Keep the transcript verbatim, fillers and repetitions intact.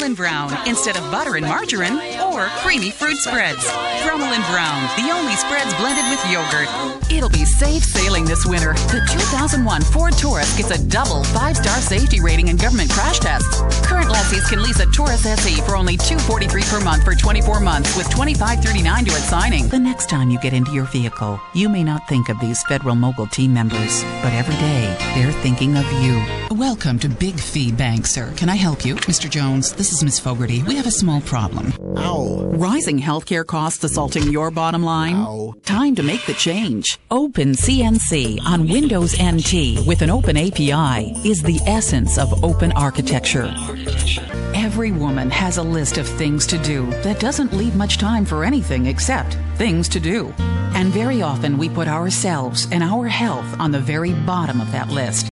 Brummel and Brown instead of butter and margarine or creamy fruit spreads. Brummel and Brown, the only spreads blended with yogurt. It'll be safe sailing this winter. The two thousand one Ford Taurus gets a double five-star safety rating and government crash tests. Current lessees can lease a Taurus S E for only two hundred forty-three dollars per month for twenty-four months with twenty-five thirty-nine due at signing. The next time you get into your vehicle, you may not think of these Federal Mogul team members, but every day they're thinking of you. Welcome to Big Fee Bank, sir. Can I help you? Mister Jones, this is Miss Fogarty. We have a small problem. Ow. Rising healthcare costs assaulting your bottom line? Ow. Time to make the change. Open C N C on Windows N T with an open A P I is the essence of open architecture. Every woman has a list of things to do that doesn't leave much time for anything except things to do. And very often we put ourselves and our health on the very bottom of that list.